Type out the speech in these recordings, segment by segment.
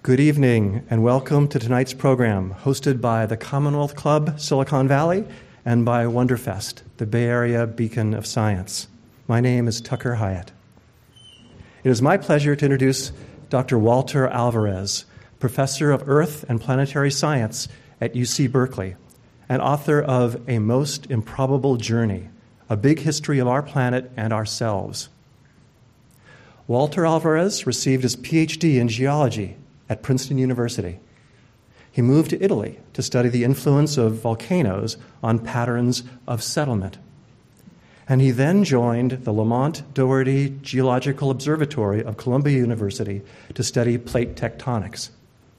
Good evening and welcome to tonight's program, hosted by the Commonwealth Club Silicon Valley and by Wonderfest, the Bay Area beacon of science. My name is Tucker Hyatt. It is my pleasure to introduce Dr. Walter Alvarez, Professor of Earth and Planetary Science at UC Berkeley, and author of A Most Improbable Journey, A Big History of Our Planet and Ourselves. Walter Alvarez received his PhD in geology at Princeton University. He moved to Italy to study the influence of volcanoes on patterns of settlement. And he then joined the Lamont Doherty Geological Observatory of Columbia University to study plate tectonics.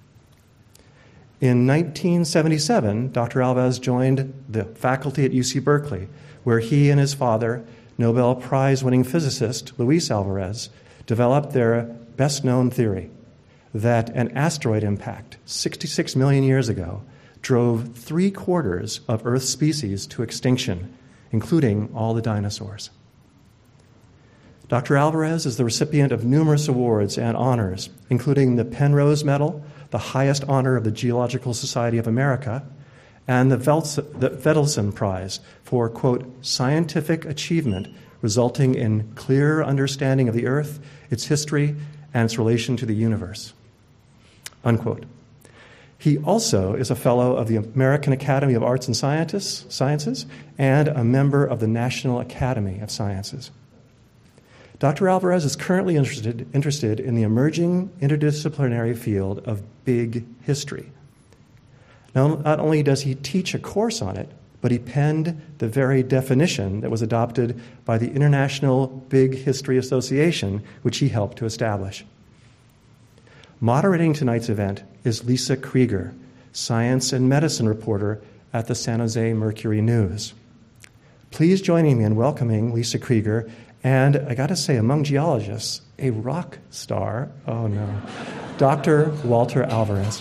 In 1977, Dr. Alvarez joined the faculty at UC Berkeley, where he and his father, Nobel Prize-winning physicist Luis Alvarez, developed their best-known theory that an asteroid impact 66 million years ago drove 3/4 of Earth's species to extinction, including all the dinosaurs. Dr. Alvarez is the recipient of numerous awards and honors, including the Penrose Medal, the highest honor of the Geological Society of America, and the Vedelson Prize for, quote, scientific achievement resulting in clear understanding of the Earth, its history, and its relation to the universe, unquote. He also is a fellow of the American Academy of Arts and Sciences and a member of the National Academy of Sciences. Dr. Alvarez is currently interested in the emerging interdisciplinary field of big history. Now, not only does he teach a course on it, but he penned the very definition that was adopted by the International Big History Association, which he helped to establish. Moderating tonight's event is Lisa Krieger, science and medicine reporter at the San Jose Mercury News. Please join me in welcoming Lisa Krieger and, I got to say, among geologists, a rock star, oh no, Dr. Walter Alvarez.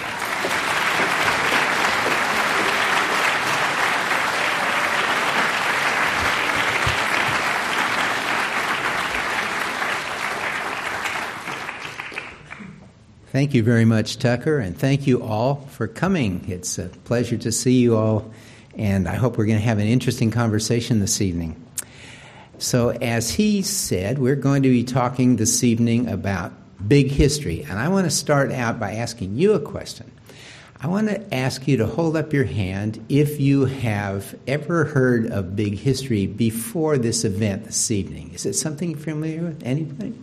Thank you very much, Tucker, and thank you all for coming. It's a pleasure to see you all, and I hope we're going to have an interesting conversation this evening. So, as he said, we're going to be talking this evening about big history, and I want to start out by asking you a question. I want to ask you to hold up your hand if you have ever heard of big history before this event this evening. Is it something you're familiar with? Anybody?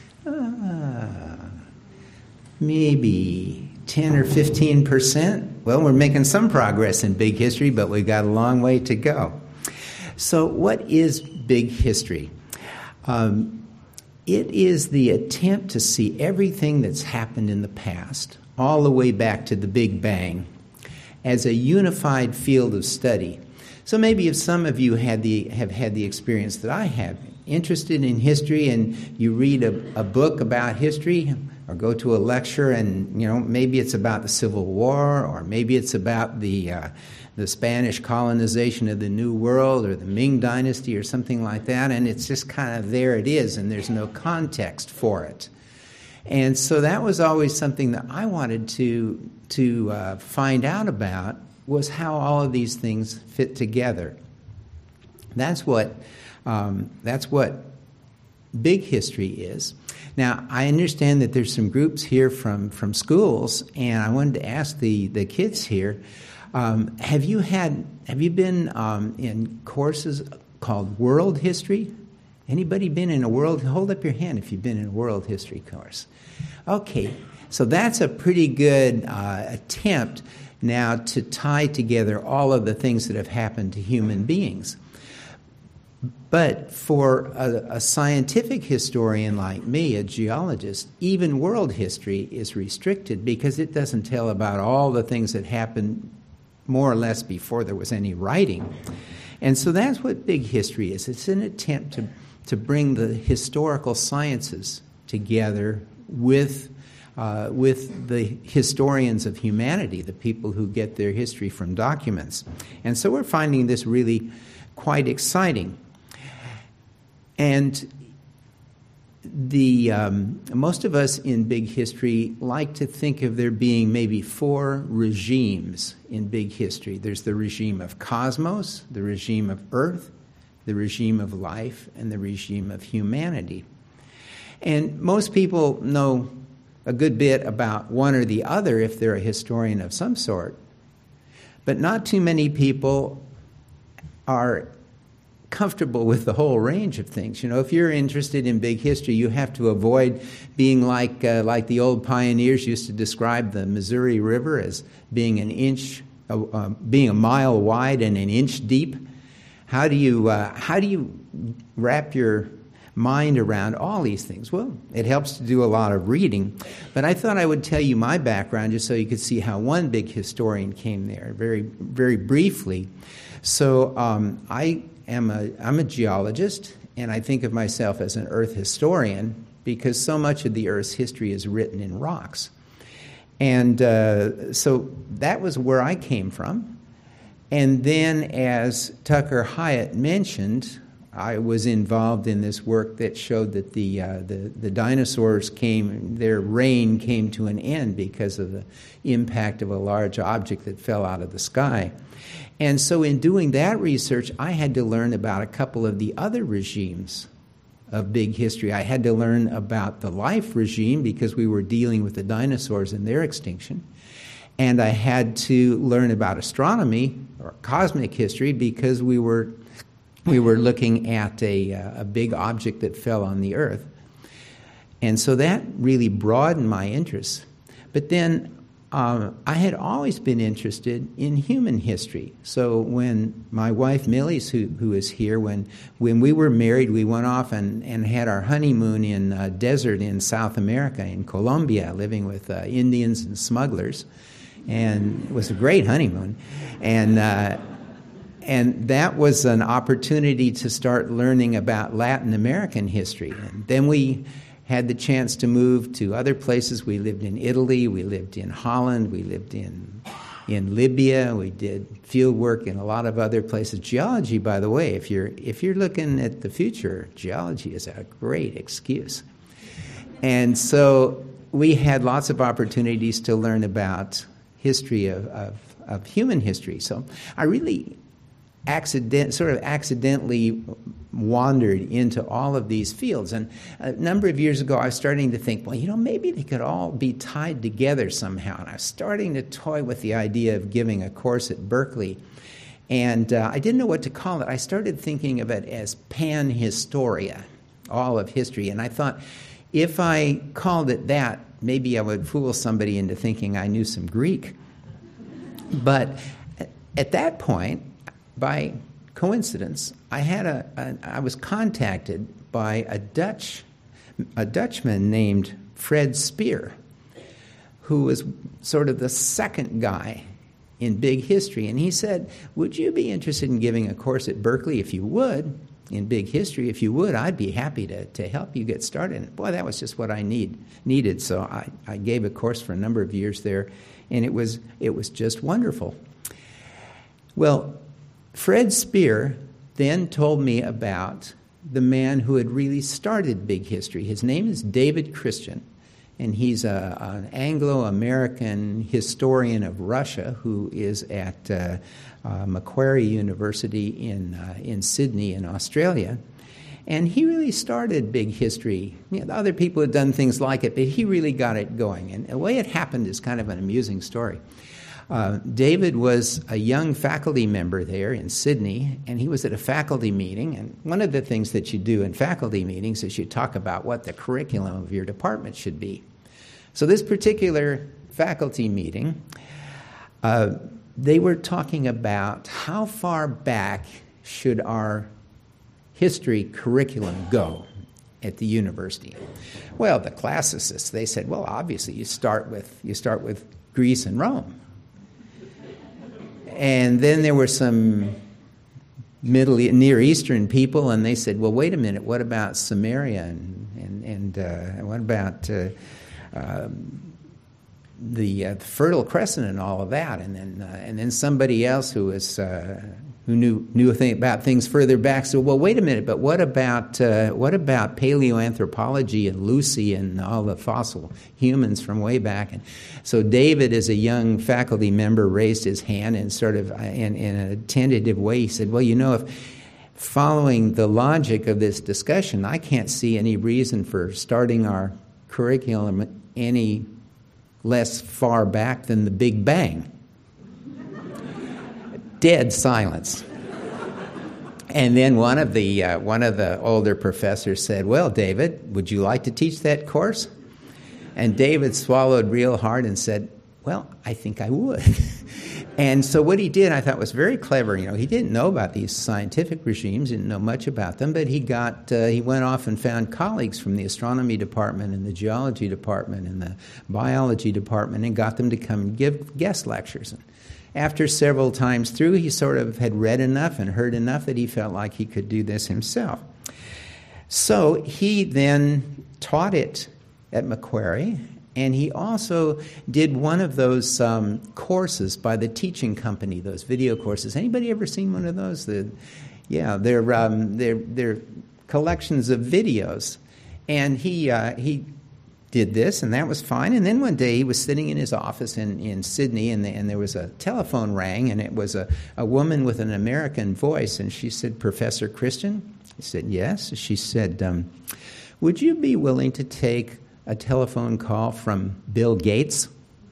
Maybe 10 or 15%. Well, we're making some progress in big history, but we've got a long way to go. So what is big history? It is the attempt to see everything that's happened in the past, all the way back to the Big Bang, as a unified field of study. So maybe if some of you have had the experience that I have, interested in history, and you read a book about history, or go to a lecture and, maybe it's about the Civil War, or maybe it's about the Spanish colonization of the New World, or the Ming Dynasty, or something like that, and it's just kind of there it is, and there's no context for it. And so that was always something that I wanted to find out about, was how all of these things fit together. That's what big history is. Now, I understand that there's some groups here from schools, and I wanted to ask the kids here, have you been in courses called world history? Anybody been in a world? Hold up your hand if you've been in a world history course. Okay, so that's a pretty good attempt now to tie together all of the things that have happened to human beings. But for a scientific historian like me, a geologist, even world history is restricted because it doesn't tell about all the things that happened more or less before there was any writing. And so that's what big history is. It's an attempt to bring the historical sciences together with the historians of humanity, the people who get their history from documents. And so we're finding this really quite exciting. And most of us in big history like to think of there being maybe 4 regimes in big history. There's the regime of cosmos, the regime of Earth, the regime of life, and the regime of humanity. And most people know a good bit about one or the other if they're a historian of some sort. But not too many people are comfortable with the whole range of things. You know, if you're interested in big history, you have to avoid being like the old pioneers used to describe the Missouri River as being being a mile wide and an inch deep. How do you wrap your mind around all these things? Well, it helps to do a lot of reading, but I thought I would tell you my background just so you could see how one big historian came there very, very briefly. So I'm a geologist, and I think of myself as an earth historian because so much of the Earth's history is written in rocks. And so that was where I came from. And then, as Tucker Hyatt mentioned, I was involved in this work that showed that the dinosaurs their reign came to an end because of the impact of a large object that fell out of the sky. And so in doing that research, I had to learn about a couple of the other regimes of big history. I had to learn about the life regime because we were dealing with the dinosaurs and their extinction. And I had to learn about astronomy or cosmic history because we were looking at a big object that fell on the Earth. And so that really broadened my interests. But then I had always been interested in human history. So when my wife Millie, who is here, when we were married, we went off and had our honeymoon in a desert in South America, in Colombia, living with Indians and smugglers. And it was a great honeymoon. And that was an opportunity to start learning about Latin American history. And then we had the chance to move to other places. We lived in Italy, we lived in Holland, we lived in Libya, we did field work in a lot of other places. Geology, by the way, if you're looking at the future, geology is a great excuse. And so we had lots of opportunities to learn about history of human history. So I really accidentally wandered into all of these fields. And a number of years ago, I was starting to think, well, maybe they could all be tied together somehow. And I was starting to toy with the idea of giving a course at Berkeley. And I didn't know what to call it. I started thinking of it as Pan-Historia, all of history. And I thought, if I called it that, maybe I would fool somebody into thinking I knew some Greek. But at that point, by coincidence, I was contacted by a Dutchman named Fred Speer, who was sort of the second guy in big history. And he said, would you be interested in giving a course at Berkeley? If you would, in big history, if you would, I'd be happy to help you get started. And boy, that was just what I needed. So I gave a course for a number of years there, and it was just wonderful. Well, Fred Speer then told me about the man who had really started big history. His name is David Christian, and he's an Anglo-American historian of Russia who is at Macquarie University in Sydney in Australia. And he really started big history. Other people had done things like it, but he really got it going. And the way it happened is kind of an amusing story. David was a young faculty member there in Sydney, and he was at a faculty meeting. And one of the things that you do in faculty meetings is you talk about what the curriculum of your department should be. So this particular faculty meeting, they were talking about how far back should our history curriculum go at the university. Well, the classicists, they said, well, obviously you start with Greece and Rome. And then there were some Near Eastern people, and they said, well, wait a minute, what about Samaria and what about the Fertile Crescent and all of that? And then somebody else who who knew a thing about things further back said, well, wait a minute, but what about paleoanthropology and Lucy and all the fossil humans from way back? And so David, as a young faculty member, raised his hand and sort of in a tentative way, he said, well, if following the logic of this discussion, I can't see any reason for starting our curriculum any less far back than the Big Bang. Dead silence. And then one of the older professors said, well, David, would you like to teach that course? And David swallowed real hard and said, well, I think I would. And so what he did, I thought, was very clever. He didn't know about these scientific regimes, didn't know much about them, but he went off and found colleagues from the astronomy department and the geology department and the biology department and got them to come give guest lectures. After several times through, he sort of had read enough and heard enough that he felt like he could do this himself. So he then taught it at Macquarie, and he also did one of those courses by the teaching company, those video courses. Anybody ever seen one of those? They're collections of videos. And he did this, and that was fine. And then one day he was sitting in his office in Sydney, and there was a telephone rang, and it was a woman with an American voice, and she said, Professor Christian? He said, yes. She said, would you be willing to take a telephone call from Bill Gates?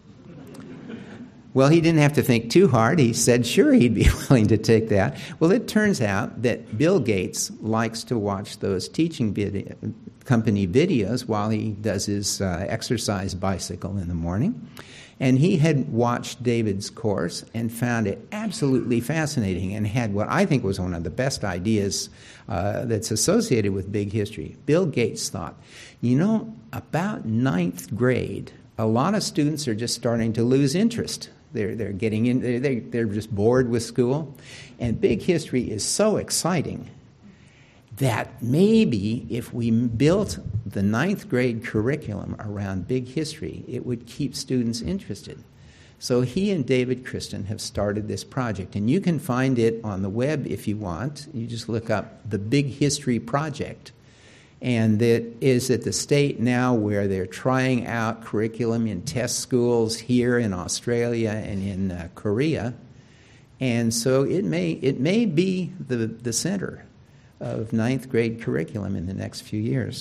Well, he didn't have to think too hard. He said, sure, he'd be willing to take that. Well, it turns out that Bill Gates likes to watch those teaching company videos while he does his exercise bicycle in the morning. And he had watched David's course and found it absolutely fascinating and had what I think was one of the best ideas that's associated with big history. Bill Gates thought, about ninth grade, a lot of students are just starting to lose interest. They're getting in. They're just bored with school, and big history is so exciting that maybe if we built the ninth grade curriculum around big history, it would keep students interested. So he and David Christian have started this project, and you can find it on the web if you want. You just look up the Big History Project. And it is at the state now where they're trying out curriculum in test schools here in Australia and in Korea. And so it may be the center of ninth grade curriculum in the next few years.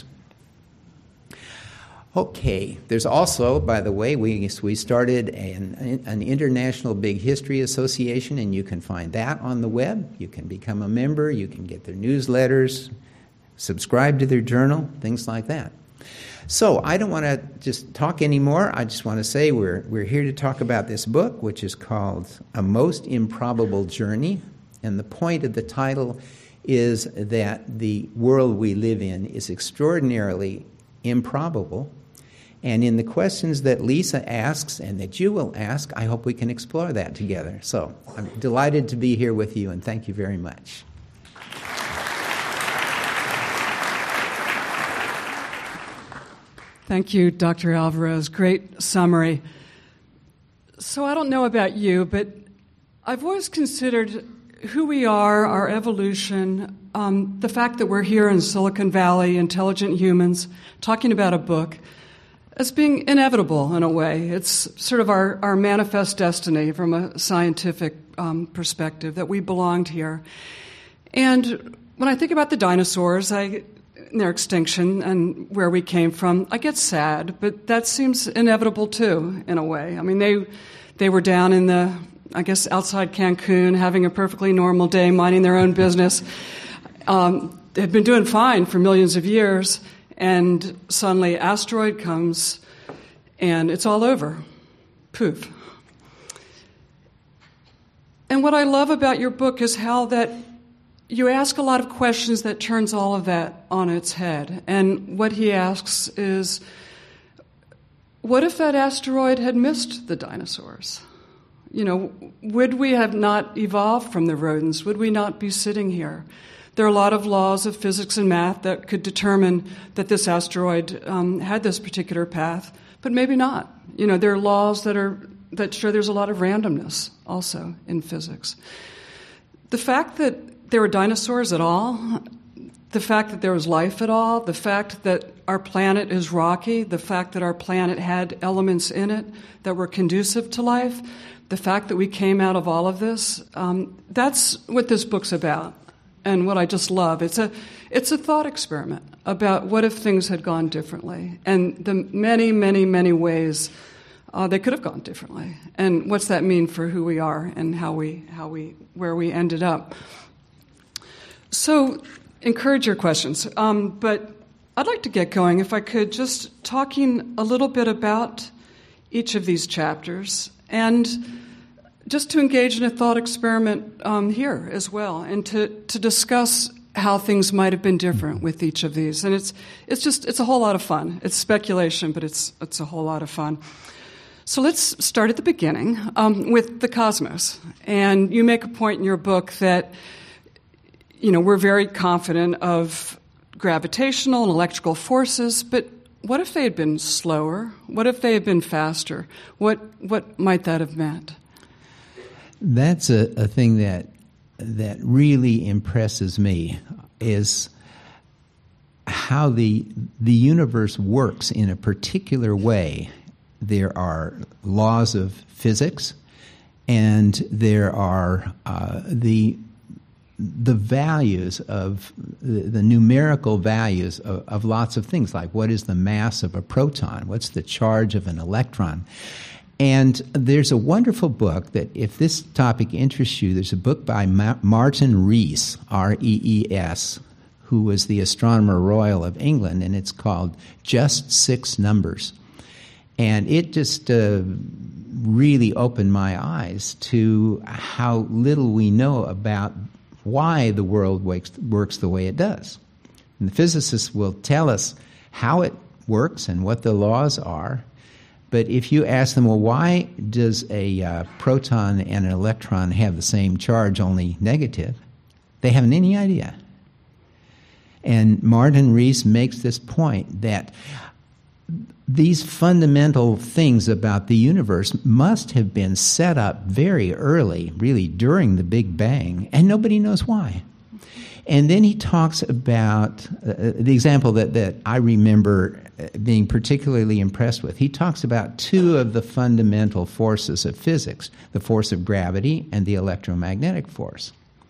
Okay, there's also, by the way, we started an International Big History Association, and you can find that on the web. You can become a member, you can get their newsletters, subscribe to their journal, things like that. So I don't want to just talk anymore. I just want to say we're here to talk about this book, which is called A Most Improbable Journey. And the point of the title is that the world we live in is extraordinarily improbable. And in the questions that Lisa asks and that you will ask, I hope we can explore that together. So I'm delighted to be here with you, and thank you very much. Thank you, Dr. Alvarez. Great summary. So I don't know about you, but I've always considered who we are, our evolution, the fact that we're here in Silicon Valley, intelligent humans, talking about a book, as being inevitable in a way. It's sort of our manifest destiny from a scientific perspective, that we belonged here. And when I think about the dinosaurs, their extinction and where we came from, I get sad, but that seems inevitable too, in a way. I mean, they were down in outside Cancun, having a perfectly normal day, minding their own business. They've been doing fine for millions of years, and suddenly asteroid comes, and it's all over. Poof. And what I love about your book is how that you ask a lot of questions that turns all of that on its head. And what he asks is, what if that asteroid had missed the dinosaurs? Would we have not evolved from the rodents? Would we not be sitting here? There are a lot of laws of physics and math that could determine that this asteroid had this particular path, but maybe not. There are laws that show there's a lot of randomness also in physics. the fact that there were dinosaurs at all, the fact that there was life at all, the fact that our planet is rocky, the fact that our planet had elements in it that were conducive to life, the fact that we came out of all of this, that's what this book's about and what I just love. It's a thought experiment about what if things had gone differently and the many, many, many ways they could have gone differently, and what's that mean for who we are and where we ended up. So, encourage your questions, but I'd like to get going, if I could, just talking a little bit about each of these chapters and just to engage in a thought experiment here as well, and to discuss how things might have been different with each of these. And it's a whole lot of fun. It's speculation, but it's a whole lot of fun. So let's start at the beginning with the cosmos. And you make a point in your book that, we're very confident of gravitational and electrical forces, but what if they had been slower? What if they had been faster? What might that have meant? That's a thing that really impresses me, is how the universe works in a particular way. There are laws of physics, and there are the values of the numerical values of lots of things, like what is the mass of a proton, what's the charge of an electron. And there's a wonderful book that, if this topic interests you, there's a book by Martin Rees, R-E-E-S, who was the Astronomer Royal of England, and it's called Just Six Numbers. And it just really opened my eyes to how little we know about why the world works the way it does. And the physicists will tell us how it works and what the laws are. But if you ask them, well, why does a proton and an electron have the same charge, only negative? They haven't any idea. And Martin Rees makes this point that these fundamental things about the universe must have been set up very early, really during the Big Bang, and nobody knows why. And then he talks about the example that I remember being particularly impressed with. He talks about two of the fundamental forces of physics, the force of gravity and the electromagnetic force.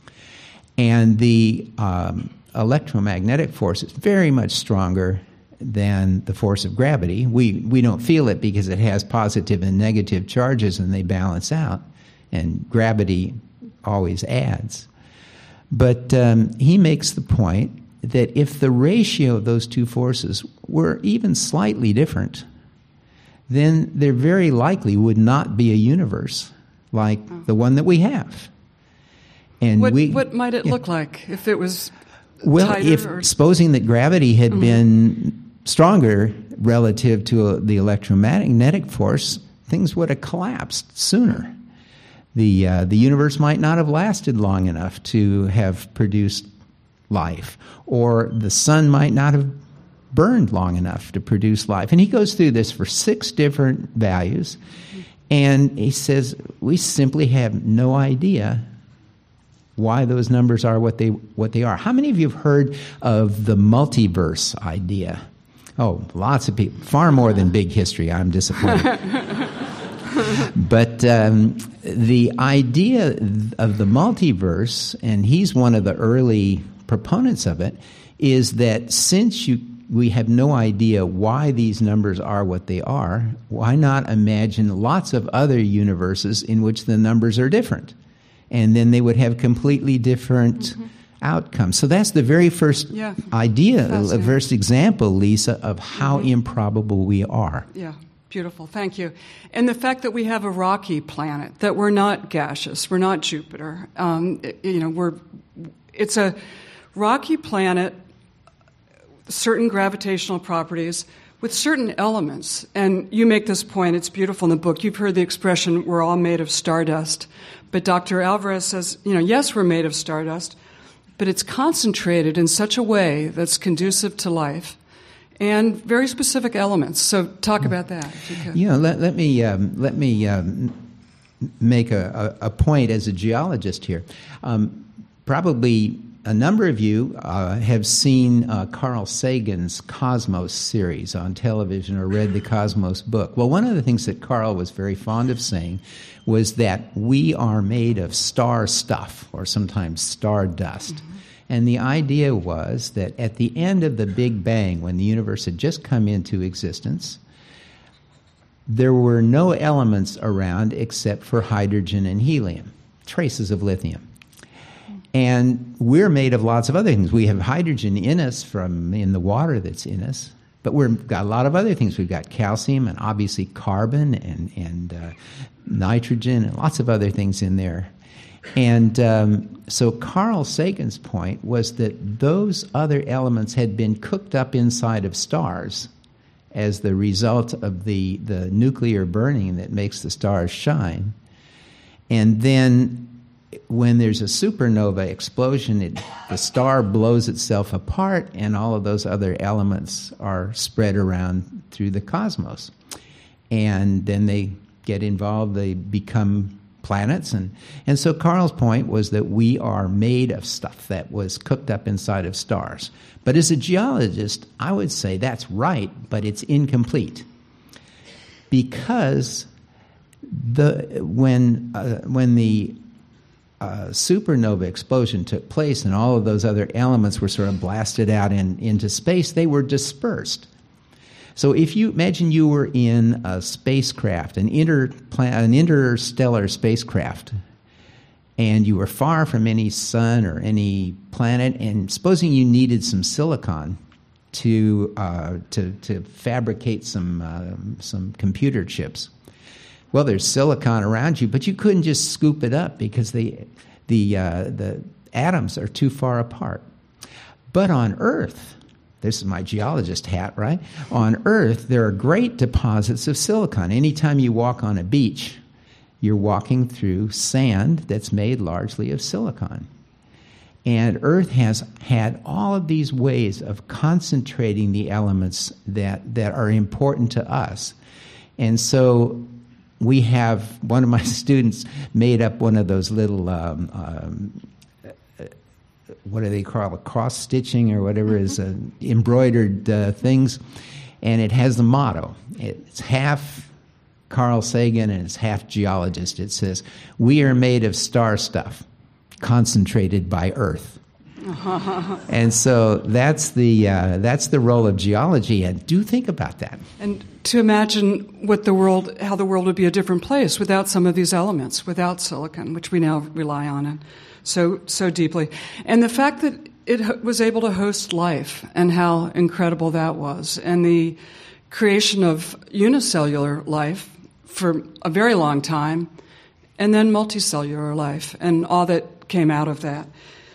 And the electromagnetic force is very much stronger than the force of gravity. We don't feel it because it has positive and negative charges and they balance out, and gravity always adds. But he makes the point that if the ratio of those two forces were even slightly different, then there very likely would not be a universe like the one that we have. And what might it look like if it was tighter? Supposing that gravity had been stronger relative to the electromagnetic force, things would have collapsed sooner. The universe might not have lasted long enough to have produced life, or the sun might not have burned long enough to produce life. And he goes through this for 6 different values, and he says we simply have no idea why those numbers are what they are. How many of you have heard of the multiverse idea? Oh, lots of people. Far more than Big History. I'm disappointed. But the idea of the multiverse, and he's one of the early proponents of it, is that since we have no idea why these numbers are what they are, why not imagine lots of other universes in which the numbers are different? And then they would have completely different outcomes. So that's the very first idea, the first example, Lisa, of how improbable we are. Yeah. Beautiful, thank you. And the fact that we have a rocky planet, that we're not gaseous, we're not Jupiter. It's a rocky planet, certain gravitational properties with certain elements. And you make this point, it's beautiful in the book. You've heard the expression, we're all made of stardust. But Dr. Alvarez says, yes, we're made of stardust, but it's concentrated in such a way that's conducive to life. And very specific elements. So talk about that, if you could. Let me make a point as a geologist here. probably a number of you have seen Carl Sagan's Cosmos series on television or read the Cosmos book. Well, one of the things that Carl was very fond of saying was that we are made of star stuff, or sometimes star dust. Mm-hmm. And the idea was that at the end of the Big Bang, when the universe had just come into existence, there were no elements around except for hydrogen and helium, traces of lithium. And we're made of lots of other things. We have hydrogen in us from in the water that's in us, but we've got a lot of other things. We've got calcium and obviously carbon and nitrogen and lots of other things in there. And so Carl Sagan's point was that those other elements had been cooked up inside of stars as the result of the nuclear burning that makes the stars shine. And then when there's a supernova explosion, the star blows itself apart, and all of those other elements are spread around through the cosmos. And then they get involved, they become planets. And so Carl's point was that we are made of stuff that was cooked up inside of stars. But as a geologist, I would say that's right, but it's incomplete. Because when the supernova explosion took place and all of those other elements were sort of blasted out into space, they were dispersed. So if you imagine you were in a spacecraft, an interstellar spacecraft, and you were far from any sun or any planet, and supposing you needed some silicon to fabricate some computer chips. Well, there's silicon around you, but you couldn't just scoop it up because the atoms are too far apart. But on Earth, this is my geologist hat, right? On Earth, there are great deposits of silicon. Anytime you walk on a beach, you're walking through sand that's made largely of silicon. And Earth has had all of these ways of concentrating the elements that are important to us. And so we have, one of my students made up one of those little, what do they call it, cross-stitching or whatever, is embroidered things, and it has the motto. It's half Carl Sagan and it's half geologist. It says, "We are made of star stuff, concentrated by Earth." And so that's the role of geology, and do think about that. And to imagine how the world would be a different place without some of these elements, without silicon, which we now rely on so deeply. And the fact that it was able to host life and how incredible that was, and the creation of unicellular life for a very long time, and then multicellular life and all that came out of that.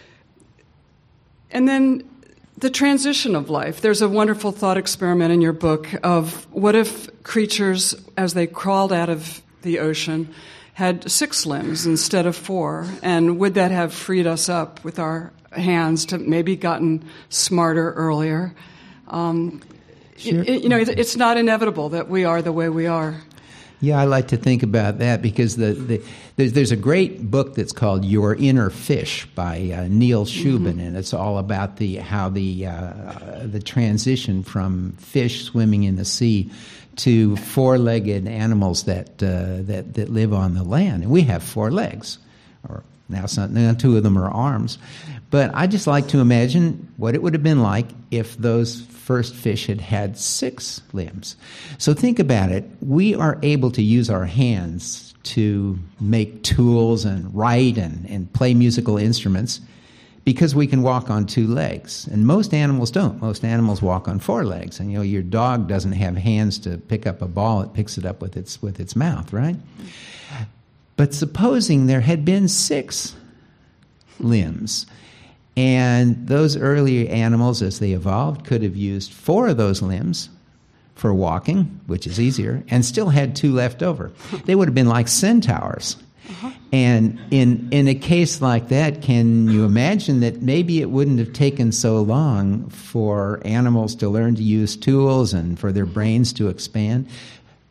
And then the transition of life. There's a wonderful thought experiment in your book of what if creatures, as they crawled out of the ocean, had 6 limbs instead of 4, and would that have freed us up with our hands to maybe gotten smarter earlier? Sure. It's not inevitable that we are the way we are. Yeah, I like to think about that because there's a great book that's called Your Inner Fish by Neil Shubin, and it's all about how the transition from fish swimming in the sea to 4-legged animals that live on the land. And we have 4 legs, or now 2 of them are arms. But I just like to imagine what it would have been like if those first fish had 6 limbs. So think about it. We are able to use our hands to make tools and write and play musical instruments because we can walk on 2 legs. And most animals don't. Most animals walk on 4 legs. And your dog doesn't have hands to pick up a ball. It picks it up with its mouth, right? But supposing there had been 6 limbs, and those earlier animals, as they evolved, could have used 4 of those limbs for walking, which is easier, and still had 2 left over. They would have been like centaurs. Uh-huh. And in a case like that, can you imagine that maybe it wouldn't have taken so long for animals to learn to use tools and for their brains to expand?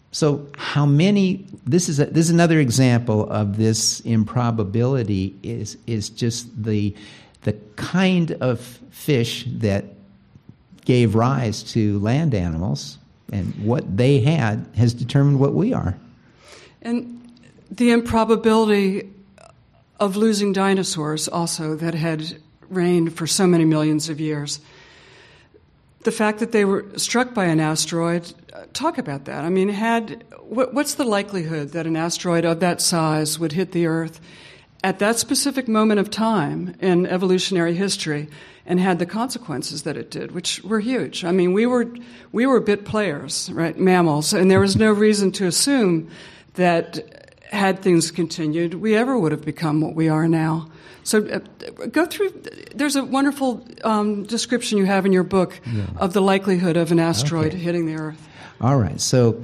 So how many? This is another example of this improbability. Is just the kind of fish that gave rise to land animals, and what they had has determined what we are. And the improbability of losing dinosaurs also that had reigned for so many millions of years. The fact that they were struck by an asteroid, talk about that. I mean, what's the likelihood that an asteroid of that size would hit the Earth at that specific moment of time in evolutionary history and had the consequences that it did, which were huge? I mean, we were bit players, right, mammals, and there was no reason to assume that had things continued, we ever would have become what we are now. So go through, there's a wonderful description you have in your book of the likelihood of an asteroid hitting the Earth. All right, so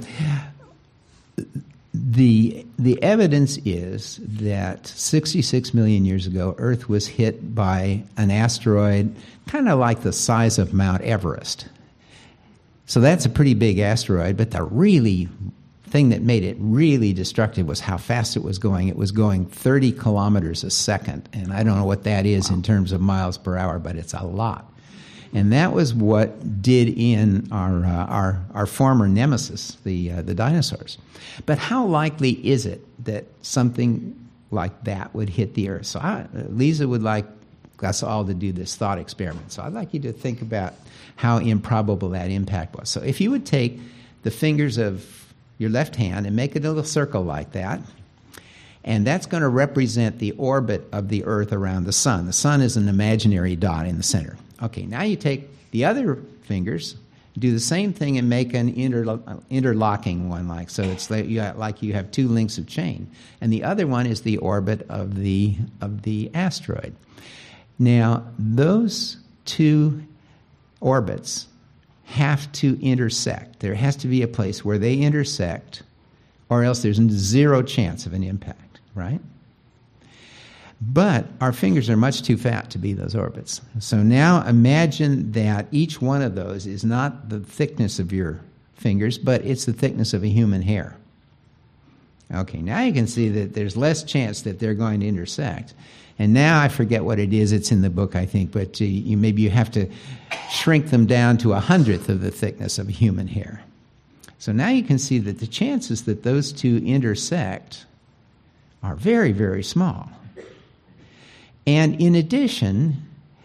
the evidence is that 66 million years ago, Earth was hit by an asteroid kind of like the size of Mount Everest. So that's a pretty big asteroid, but the really thing that made it really destructive was how fast it was going. It was going 30 kilometers a second, and I don't know what that is in terms of miles per hour, but it's a lot. And that was what did in our former nemesis, the dinosaurs. But how likely is it that something like that would hit the Earth? So Lisa would like us all to do this thought experiment. So I'd like you to think about how improbable that impact was. So if you would take the fingers of your left hand and make a little circle like that, and that's going to represent the orbit of the Earth around the Sun. The Sun is an imaginary dot in the center. Okay, now you take the other fingers, do the same thing and make an interlocking one, like so. It's like you have two links of chain, and the other one is the orbit of the asteroid. Now, those two orbits have to intersect. There has to be a place where they intersect, or else there's zero chance of an impact, right? But our fingers are much too fat to be those orbits. So now imagine that each one of those is not the thickness of your fingers, but it's the thickness of a human hair. Okay, now you can see that there's less chance that they're going to intersect. And now I forget what it is. It's in the book, I think, but maybe you have to shrink them down to 1/100th of the thickness of a human hair. So now you can see that the chances that those two intersect are very, very small. And in addition,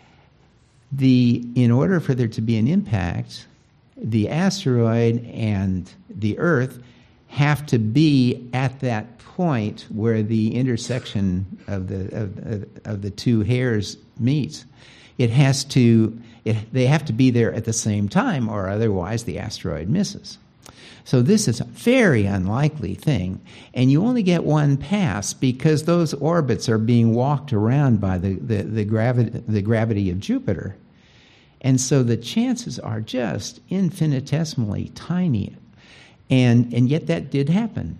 in order for there to be an impact, the asteroid and the Earth have to be at that point where the intersection of the two hairs meets. They have to be there at the same time, or otherwise the asteroid misses. So this is a very unlikely thing, and you only get one pass because those orbits are being walked around by the gravity of Jupiter. And so the chances are just infinitesimally tiny. And yet that did happen.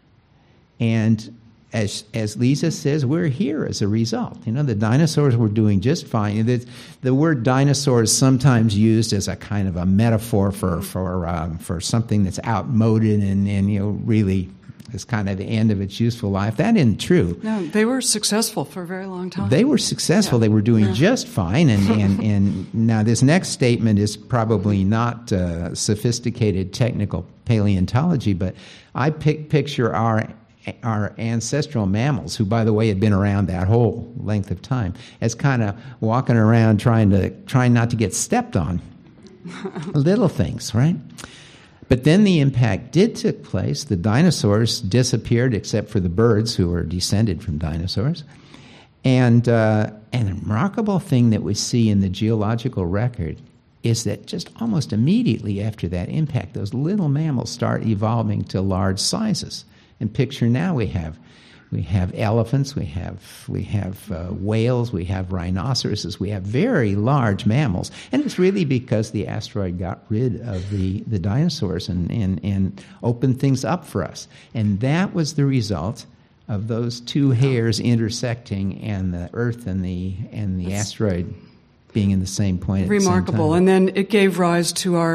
And as Lisa says, we're here as a result. You know, the dinosaurs were doing just fine. The word dinosaur is sometimes used as a kind of a metaphor for something that's outmoded and really is kind of the end of its useful life. That isn't true. No, they were successful for a very long time. They were successful. Yeah. They were doing just fine. And now this next statement is probably not sophisticated technical paleontology, but I picture our ancestral mammals, who, by the way, had been around that whole length of time, as kind of walking around trying not to get stepped on. Little things, right? But then the impact did take place. The dinosaurs disappeared, except for the birds, who were descended from dinosaurs. And a remarkable thing that we see in the geological record is that just almost immediately after that impact, those little mammals start evolving to large sizes. And picture now we have elephants, we have whales, we have rhinoceroses, we have very large mammals, and it's really because the asteroid got rid of the dinosaurs and opened things up for us. And that was the result of those two hairs intersecting, and the Earth and the asteroid being in the same point. At remarkable. The same time. And then it gave rise to our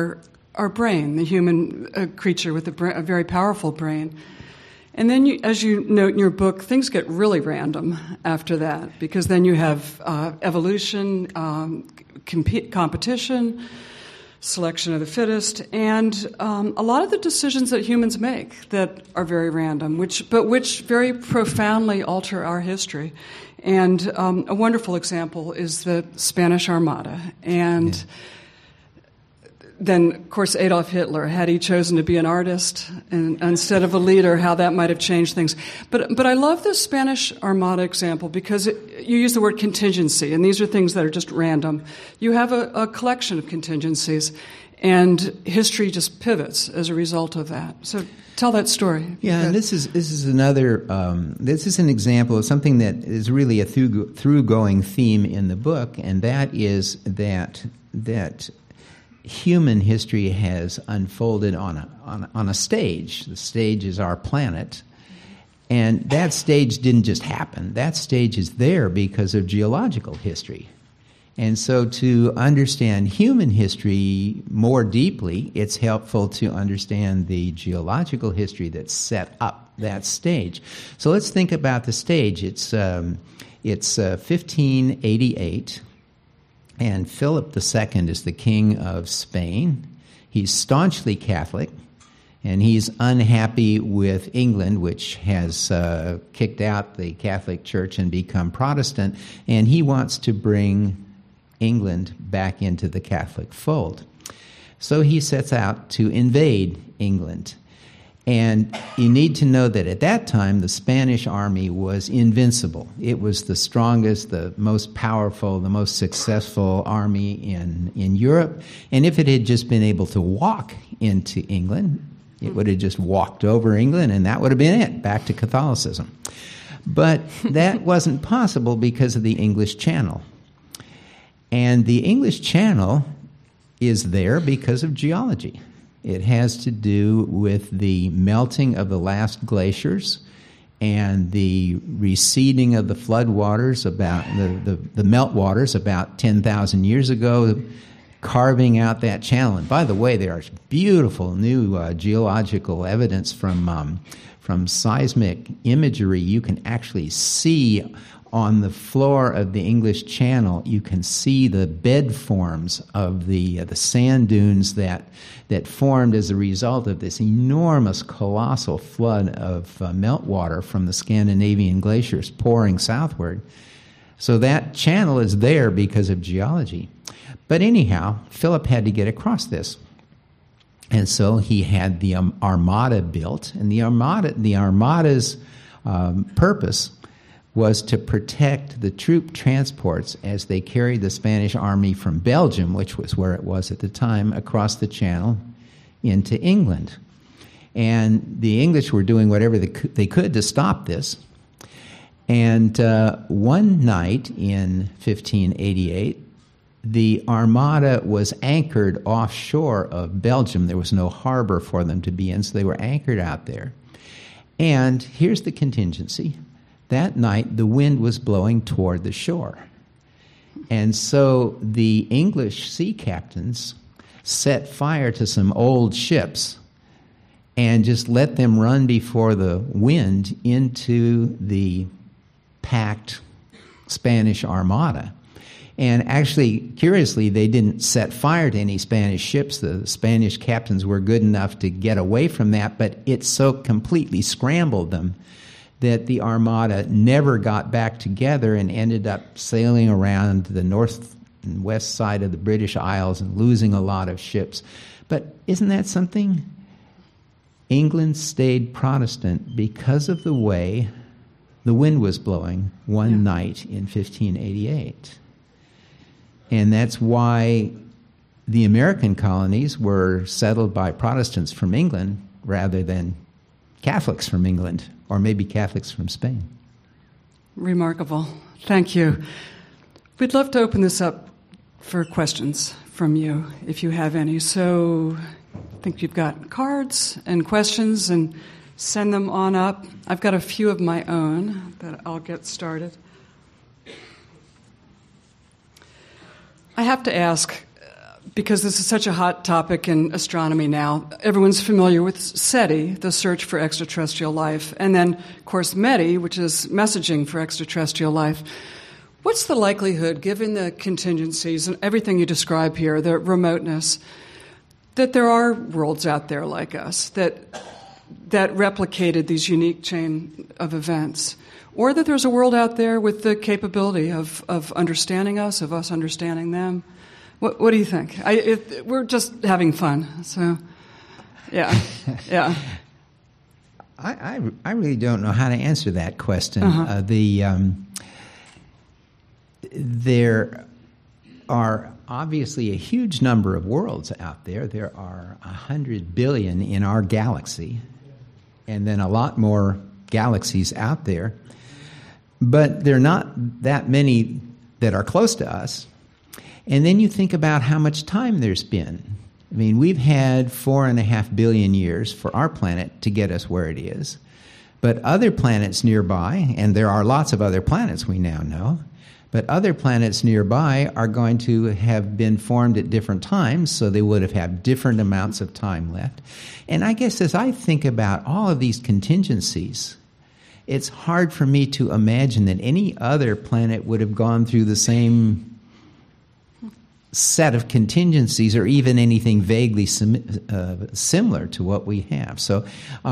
our brain, the human creature with a very powerful brain. And then, as you note in your book, things get really random after that, because then you have evolution, competition, selection of the fittest, and a lot of the decisions that humans make that are very random, which very profoundly alter our history. And a wonderful example is the Spanish Armada. And then, of course, Adolf Hitler, had he chosen to be an artist instead of a leader, how that might have changed things. But I love the Spanish Armada example because you use the word contingency, and these are things that are just random. You have a collection of contingencies, and history just pivots as a result of that. So tell that story. Yeah, and this is another. This is an example of something that is really a through-going theme in the book, and that is that human history has unfolded on a stage. The stage is our planet. And that stage didn't just happen. That stage is there because of geological history. And so to understand human history more deeply, it's helpful to understand the geological history that set up that stage. So let's think about the stage. It's 1588. And Philip II is the king of Spain. He's staunchly Catholic, and he's unhappy with England, which has kicked out the Catholic Church and become Protestant, and he wants to bring England back into the Catholic fold. So he sets out to invade England. And you need to know that at that time, the Spanish army was invincible. It was the strongest, the most powerful, the most successful army in Europe. And if it had just been able to walk into England, it would have just walked over England, and that would have been it, back to Catholicism. But that wasn't possible because of the English Channel. And the English Channel is there because of geology. It has to do with the melting of the last glaciers and the receding of the floodwaters, about the meltwaters about 10,000 years ago, carving out that channel. And by the way, there are beautiful new geological evidence from seismic imagery. You can actually see on the floor of the English Channel, you can see the bed forms of the sand dunes that formed as a result of this enormous, colossal flood of meltwater from the Scandinavian glaciers pouring southward. So that channel is there because of geology. But anyhow, Philip had to get across this. And so he had the Armada built, and the Armada's purpose was to protect the troop transports as they carried the Spanish army from Belgium, which was where it was at the time, across the Channel into England. And the English were doing whatever they could to stop this. And one night in 1588, the Armada was anchored offshore of Belgium. There was no harbor for them to be in, so they were anchored out there. And here's the contingency. That night, the wind was blowing toward the shore. And so the English sea captains set fire to some old ships and just let them run before the wind into the packed Spanish Armada. And actually, curiously, they didn't set fire to any Spanish ships. The Spanish captains were good enough to get away from that, but it so completely scrambled them that the Armada never got back together and ended up sailing around the north and west side of the British Isles and losing a lot of ships. But isn't that something? England stayed Protestant because of the way the wind was blowing one night in 1588. And that's why the American colonies were settled by Protestants from England rather than Catholics from England, or maybe Catholics from Spain. Remarkable. Thank you. We'd love to open this up for questions from you, if you have any. So I think you've got cards and questions, and send them on up. I've got a few of my own that I'll get started. I have to ask, because this is such a hot topic in astronomy now. Everyone's familiar with SETI, the search for extraterrestrial life, and then, of course, METI, which is messaging for extraterrestrial life. What's the likelihood, given the contingencies and everything you describe here, the remoteness, that there are worlds out there like us that replicated these unique chain of events, or that there's a world out there with the capability of understanding us, of us understanding them? What do you think? We're just having fun, so yeah. I really don't know how to answer that question. There are obviously a huge number of worlds out there. There are 100 billion in our galaxy, and then a lot more galaxies out there. But there are not that many that are close to us. And then you think about how much time there's been. I mean, we've had 4.5 billion years for our planet to get us where it is. But other planets nearby, and there are lots of other planets we now know, but other planets nearby are going to have been formed at different times, so they would have had different amounts of time left. And I guess as I think about all of these contingencies, it's hard for me to imagine that any other planet would have gone through the same set of contingencies or even anything vaguely similar to what we have. So,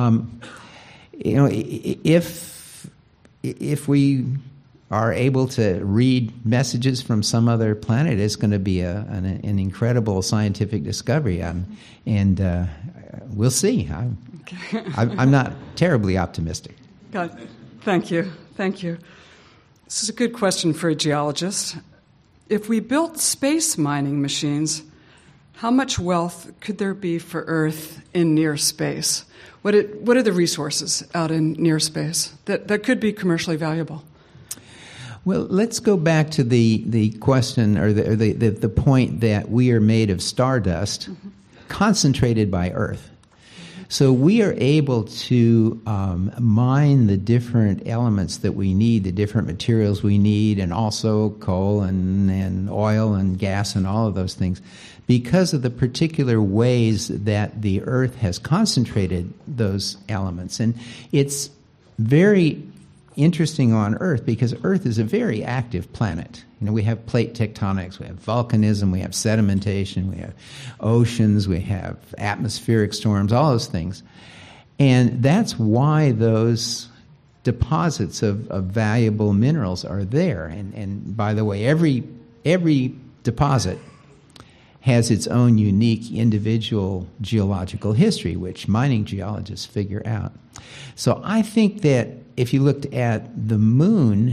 if we are able to read messages from some other planet, it's going to be an incredible scientific discovery, and we'll see. I'm not terribly optimistic. God, thank you. This is a good question for a geologist. If we built space mining machines, how much wealth could there be for Earth in near space? What are the resources out in near space that could be commercially valuable? Well, let's go back to the question or the point that we are made of stardust, concentrated by Earth. So we are able to mine the different elements that we need, the different materials we need, and also coal and oil and gas and all of those things, because of the particular ways that the Earth has concentrated those elements. And it's very interesting on Earth because Earth is a very active planet. You know, we have plate tectonics, we have volcanism, we have sedimentation, we have oceans, we have atmospheric storms, all those things. And that's why those deposits of valuable minerals are there. And by the way, every deposit has its own unique individual geological history, which mining geologists figure out. So I think that if you looked at the moon,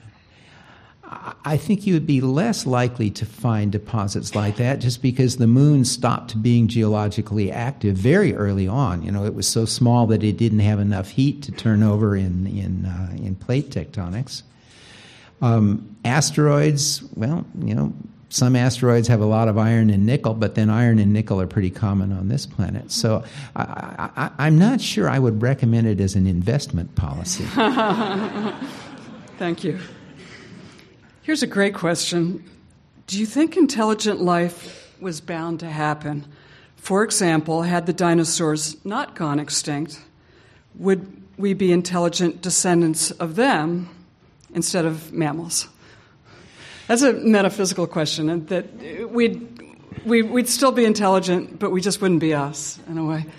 I think you would be less likely to find deposits like that just because the moon stopped being geologically active very early on. You know, it was so small that it didn't have enough heat to turn over in plate tectonics. Asteroids, well, you know, some asteroids have a lot of iron and nickel, but then iron and nickel are pretty common on this planet. So I'm not sure I would recommend it as an investment policy. Thank you. Here's a great question. Do you think intelligent life was bound to happen? For example, had the dinosaurs not gone extinct, would we be intelligent descendants of them instead of mammals? That's a metaphysical question, and that we'd still be intelligent, but we just wouldn't be us in a way.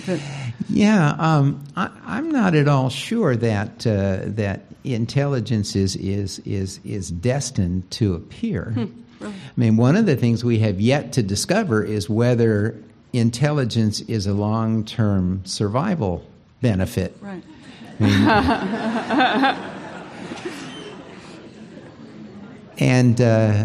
I'm not at all sure that intelligence is destined to appear. Really? I mean, one of the things we have yet to discover is whether intelligence is a long-term survival benefit. Right. And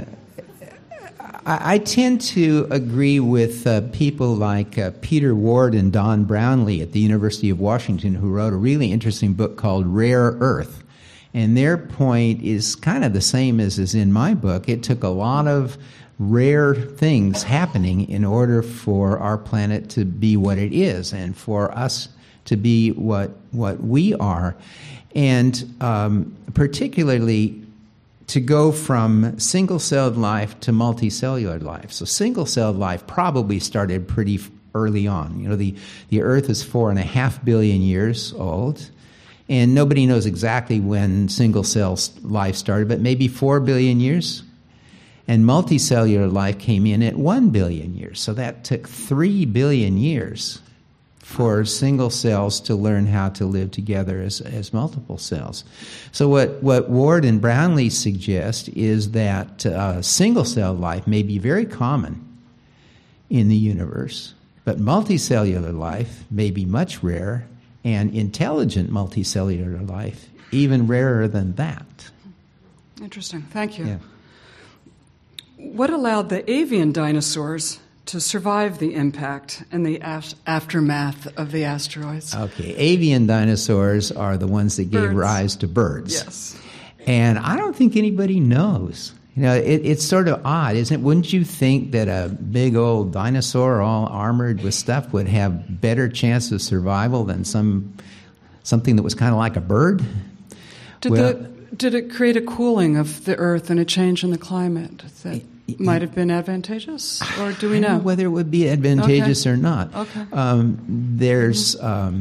I tend to agree with people like Peter Ward and Don Brownlee at the University of Washington, who wrote a really interesting book called Rare Earth. And their point is kind of the same as is in my book. It took a lot of rare things happening in order for our planet to be what it is and for us to be what we are. And particularly to go from single-celled life to multicellular life. So single-celled life probably started pretty early on. You know, the Earth is 4.5 billion years old, and nobody knows exactly when single-cell life started, but maybe 4 billion years. And multicellular life came in at 1 billion years. So that took 3 billion years for single cells to learn how to live together as multiple cells. So what Ward and Brownlee suggest is that single-cell life may be very common in the universe, but multicellular life may be much rarer, and intelligent multicellular life even rarer than that. Interesting. Thank you. Yeah. What allowed the avian dinosaurs to survive the impact and the aftermath of the asteroids? Okay, avian dinosaurs are the ones that gave rise to birds. Yes. And I don't think anybody knows. You know, it's sort of odd, isn't it? Wouldn't you think that a big old dinosaur all armored with stuff would have better chance of survival than something that was kind of like a bird? Did it create a cooling of the Earth and a change in the climate that might have been advantageous, or do we know? I don't know whether it would be advantageous or not. Okay. There's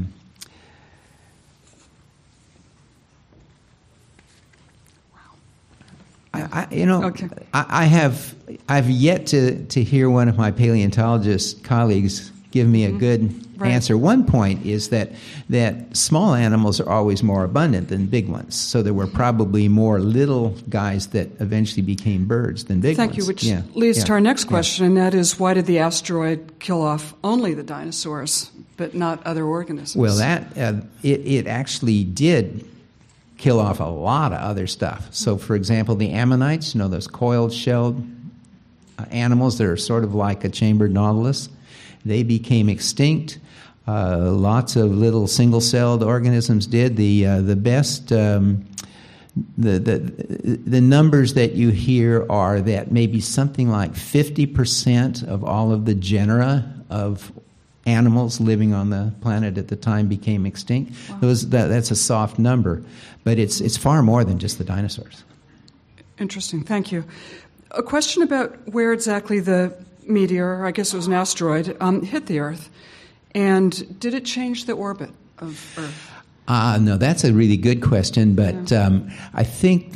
I've yet to hear one of my paleontologist colleagues give me a good answer. One point is that small animals are always more abundant than big ones. So there were probably more little guys that eventually became birds than big ones. Thank you, which leads to our next question, and that is, why did the asteroid kill off only the dinosaurs, but not other organisms? Well, it actually did kill off a lot of other stuff. So, for example, the ammonites, those coiled-shelled animals that are sort of like a chambered nautilus, they became extinct. Lots of little single-celled organisms did. The best, the numbers that you hear are that maybe something like 50% of all of the genera of animals living on the planet at the time became extinct. Wow. That's a soft number, but it's far more than just the dinosaurs. Interesting. Thank you. A question about where exactly the meteor, I guess it was an asteroid, hit the Earth, and did it change the orbit of Earth? No, that's a really good question, but I think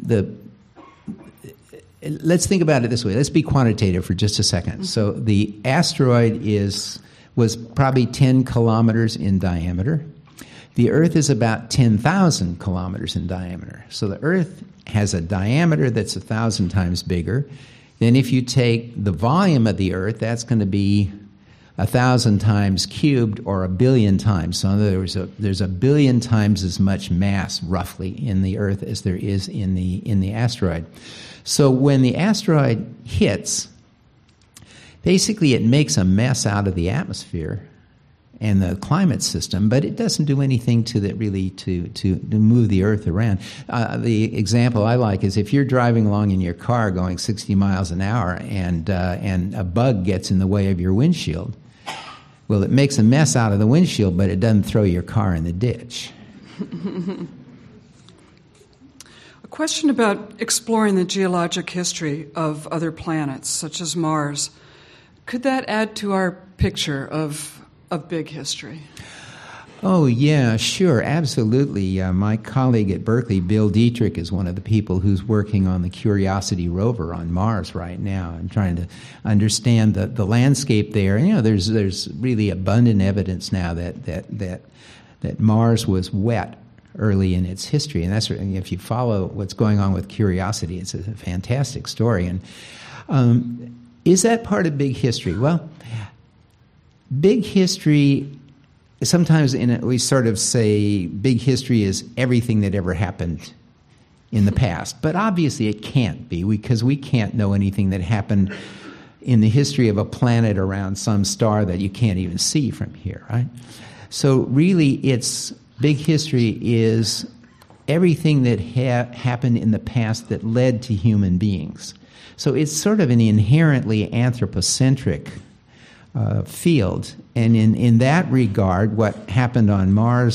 let's think about it this way. Let's be quantitative for just a second. Mm-hmm. So the asteroid was probably 10 kilometers in diameter. The Earth is about 10,000 kilometers in diameter. So the Earth has a diameter that's 1,000 times bigger. Then if you take the volume of the Earth, that's going to be 1,000 times cubed, or 1 billion times. So in other words, there's 1 billion times as much mass, roughly, in the Earth as there is in the asteroid. So when the asteroid hits, basically it makes a mess out of the atmosphere and the climate system, but it doesn't do anything to move the Earth around. The example I like is if you're driving along in your car going 60 miles an hour and a bug gets in the way of your windshield. Well, it makes a mess out of the windshield, but it doesn't throw your car in the ditch. A question about exploring the geologic history of other planets, such as Mars. Could that add to our picture of big history? Oh, yeah, sure, absolutely. My colleague at Berkeley, Bill Dietrich, is one of the people who's working on the Curiosity rover on Mars right now and trying to understand the landscape there. And, there's really abundant evidence now that Mars was wet early in its history. And if you follow what's going on with Curiosity, it's a fantastic story. And is that part of big history? Well, big history, sometimes we sort of say big history is everything that ever happened in the past. But obviously it can't be, because we can't know anything that happened in the history of a planet around some star that you can't even see from here, right? So really big history is everything that happened in the past that led to human beings. So it's sort of an inherently anthropocentric field. And in that regard, what happened on Mars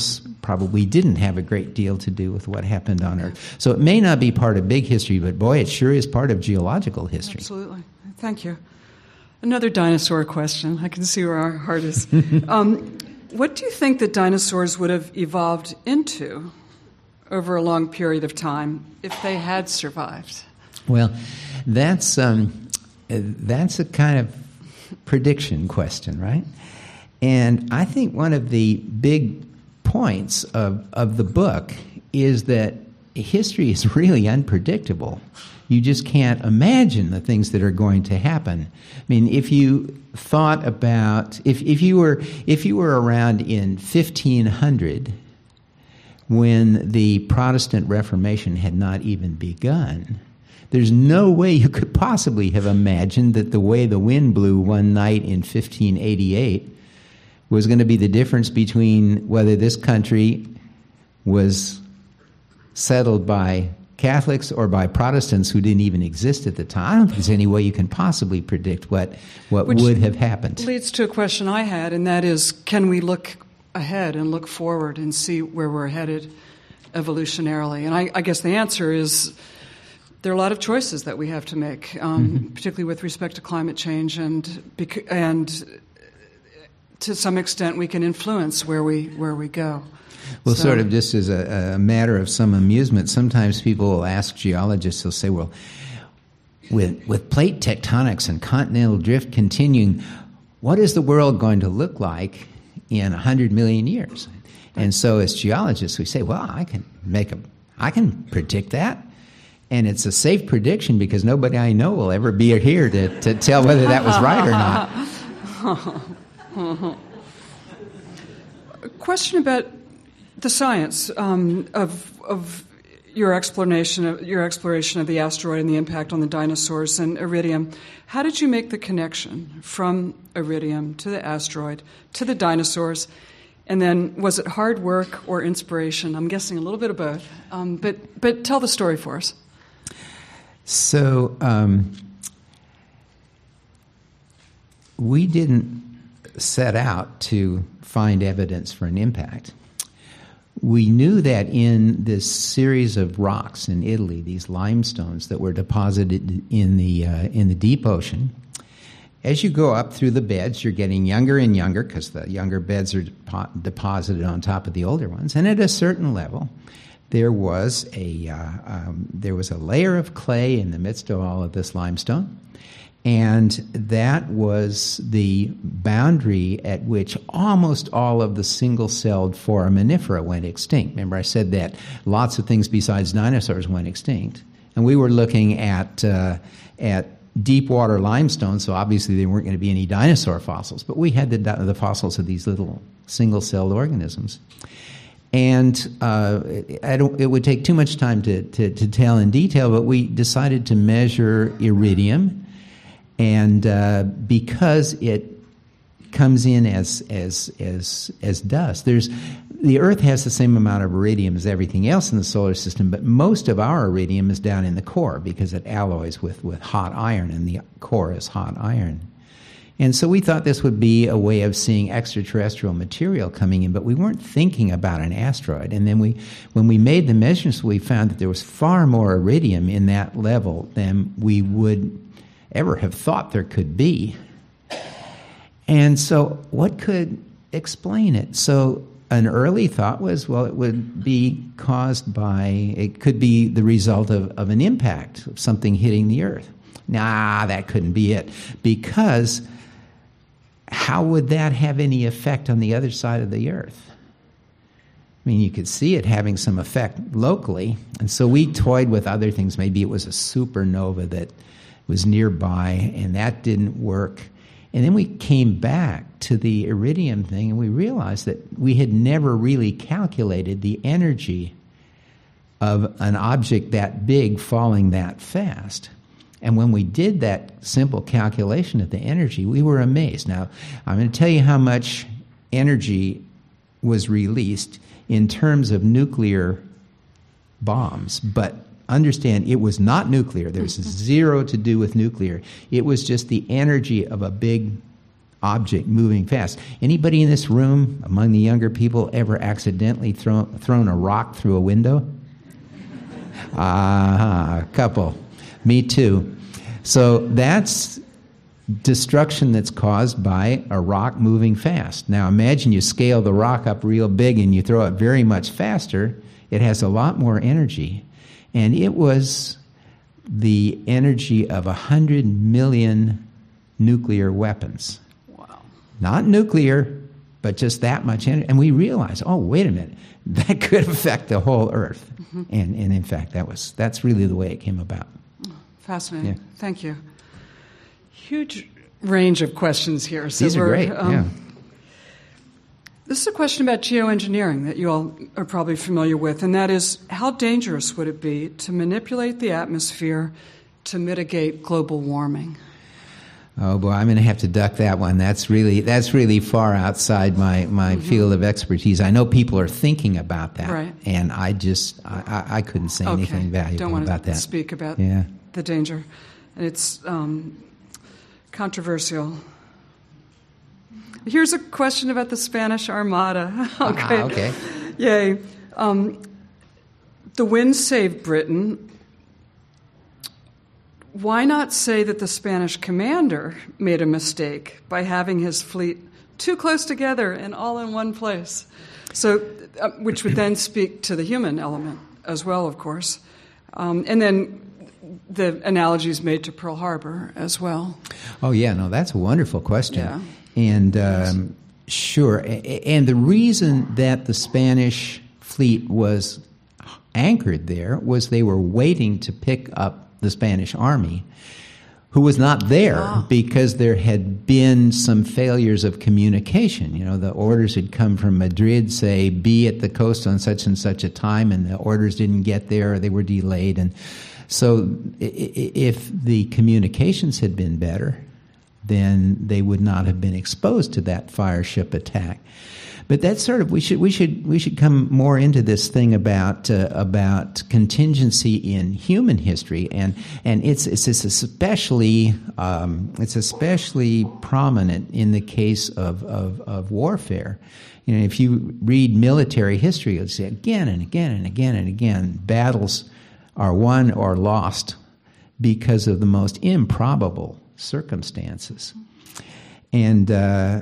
probably didn't have a great deal to do with what happened on Earth. So it may not be part of big history, but boy, it sure is part of geological history. Absolutely. Thank you. Another dinosaur question. I can see where our heart is. What do you think that dinosaurs would have evolved into over a long period of time if they had survived? Well, that's a kind of prediction question, right? And I think one of the big points of the book is that history is really unpredictable. You just can't imagine the things that are going to happen. I mean, if you thought about if you were around in 1500 when the Protestant Reformation had not even begun, there's no way you could possibly have imagined that the way the wind blew one night in 1588 was going to be the difference between whether this country was settled by Catholics or by Protestants who didn't even exist at the time. I don't think there's any way you can possibly predict what would have happened. Leads to a question I had, and that is, can we look ahead and look forward and see where we're headed evolutionarily? And I guess the answer is there are a lot of choices that we have to make, particularly with respect to climate change, and to some extent we can influence where we go. Well, sort of just as a matter of some amusement, sometimes people will ask geologists, they'll say, well, with plate tectonics and continental drift continuing, what is the world going to look like in 100 million years? And so as geologists, we say, well, I can predict that. And it's a safe prediction because nobody I know will ever be here to tell whether that was right or not. A question about the science of your exploration of the asteroid and the impact on the dinosaurs and Iridium. How did you make the connection from Iridium to the asteroid to the dinosaurs? And then was it hard work or inspiration? I'm guessing a little bit of both. But tell the story for us. So we didn't set out to find evidence for an impact. We knew that in this series of rocks in Italy, these limestones that were deposited in the deep ocean, as you go up through the beds, you're getting younger and younger because the younger beds are deposited on top of the older ones. And at a certain level, there was a layer of clay in the midst of all of this limestone. And that was the boundary at which almost all of the single-celled foraminifera went extinct. Remember, I said that lots of things besides dinosaurs went extinct. And we were looking at deep water limestone, so obviously there weren't going to be any dinosaur fossils. But we had the fossils of these little single-celled organisms. And it would take too much time to tell in detail, but we decided to measure iridium. And because it comes in as dust, the Earth has the same amount of iridium as everything else in the solar system, but most of our iridium is down in the core because it alloys with hot iron, and the core is hot iron. And so we thought this would be a way of seeing extraterrestrial material coming in, but we weren't thinking about an asteroid. And then when we made the measurements, we found that there was far more iridium in that level than we would ever have thought there could be. And so what could explain it? So an early thought was, well, it could be the result of an impact, of something hitting the Earth. Nah, that couldn't be it. Because how would that have any effect on the other side of the Earth? I mean, you could see it having some effect locally. And so we toyed with other things. Maybe it was a supernova that was nearby, and that didn't work. And then we came back to the iridium thing, and we realized that we had never really calculated the energy of an object that big falling that fast. And when we did that simple calculation of the energy, we were amazed. Now, I'm going to tell you how much energy was released in terms of nuclear bombs, but understand, it was not nuclear. There's zero to do with nuclear. It was just the energy of a big object moving fast. Anybody in this room, among the younger people, ever accidentally thrown a rock through a window? A couple. Me too. So that's destruction that's caused by a rock moving fast. Now imagine you scale the rock up real big and you throw it very much faster. It has a lot more energy. And it was the energy of 100 million nuclear weapons. Wow. Not nuclear, but just that much energy. And we realized, oh, wait a minute, that could affect the whole Earth. Mm-hmm. And in fact, that's really the way it came about. Fascinating. Yeah. Thank you. Huge range of questions here. So these are great, yeah. This is a question about geoengineering that you all are probably familiar with, and that is, how dangerous would it be to manipulate the atmosphere to mitigate global warming? Oh boy, I'm going to have to duck that one. That's really far outside my mm-hmm. field of expertise. I know people are thinking about that, right. And I couldn't say anything valuable about that. Don't want to speak about the danger, and it's controversial. Here's a question about the Spanish Armada. Okay. Yay. The wind saved Britain. Why not say that the Spanish commander made a mistake by having his fleet too close together and all in one place? So, which would then speak to the human element as well, of course. And then the analogies made to Pearl Harbor as well. Oh, yeah, no, that's a wonderful question. Yeah. And sure. And the reason that the Spanish fleet was anchored there was they were waiting to pick up the Spanish army, who was not there because there had been some failures of communication. You know, the orders had come from Madrid, say, be at the coast on such and such a time, and the orders didn't get there, or they were delayed. And so if the communications had been better, then they would not have been exposed to that fire ship attack. But that's sort of we should come more into this thing about contingency in human history, and it's especially prominent in the case of warfare. You know, if you read military history, you'll see again and again and again and again battles are won or lost because of the most improbable circumstances. And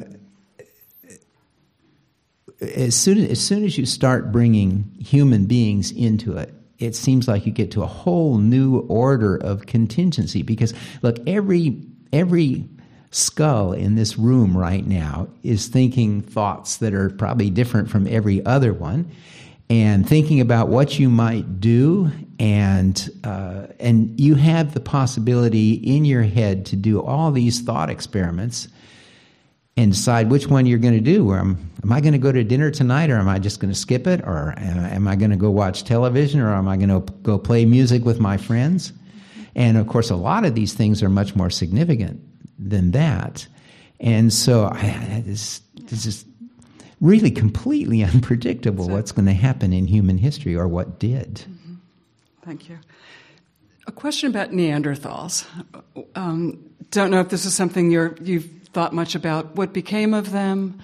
as soon as you start bringing human beings into it, it seems like you get to a whole new order of contingency. Because look, every skull in this room right now is thinking thoughts that are probably different from every other one, and thinking about what you might do, and you have the possibility in your head to do all these thought experiments and decide which one you're going to do. Am I going to go to dinner tonight, or am I just going to skip it, or am I going to go watch television, or am I going to go play music with my friends? And of course, a lot of these things are much more significant than that. And so this is really completely unpredictable what's going to happen in human history, or what did. Mm-hmm. Thank you. A question about Neanderthals. Don't know if this is something you've thought much about. What became of them?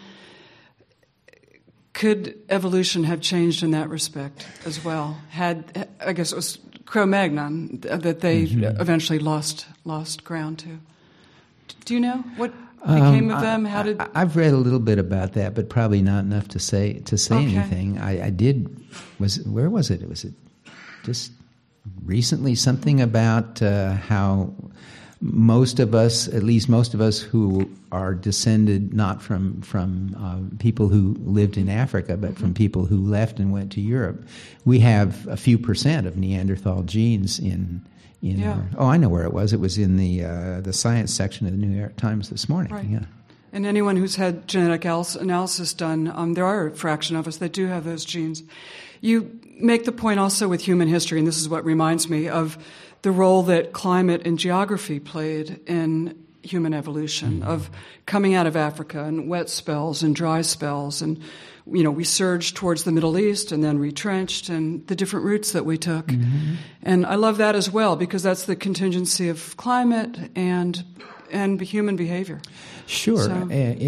Could evolution have changed in that respect as well? I guess it was Cro-Magnon that they eventually lost ground to. Do you know what became of them? How did I've read a little bit about that, but probably not enough to say anything. I did. Where was it? Was it just recently? Something about how most of us, at least most of us who are descended not from people who lived in Africa, but from people who left and went to Europe, we have a few percent of Neanderthal genes in our, I know where it was. It was in the science section of the New York Times this morning. Right. Yeah. And anyone who's had genetic analysis done, there are a fraction of us that do have those genes. You make the point also with human history, and this is what reminds me of the role that climate and geography played in human evolution, of coming out of Africa and wet spells and dry spells, and we surged towards the Middle East and then retrenched, and the different routes that we took. Mm-hmm. And I love that as well, because that's the contingency of climate and and human behavior. Sure. So.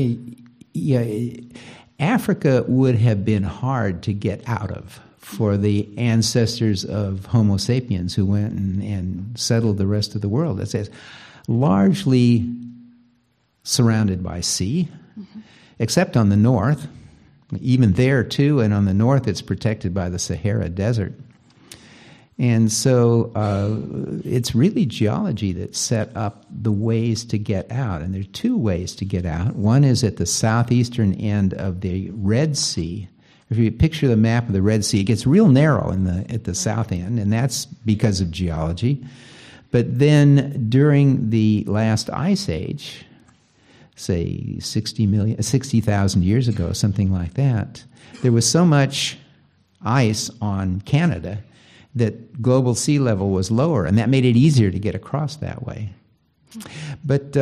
Africa would have been hard to get out of for the ancestors of Homo sapiens who went and settled the rest of the world. It says largely surrounded by sea, except on the north. Even there, too, and on the north, it's protected by the Sahara Desert. And so it's really geology that set up the ways to get out. And there are two ways to get out. One is at the southeastern end of the Red Sea. If you picture the map of the Red Sea, it gets real narrow at the south end, and that's because of geology. But then during the last ice age, say 60,000 years ago, something like that, there was so much ice on Canada that global sea level was lower, and that made it easier to get across that way. But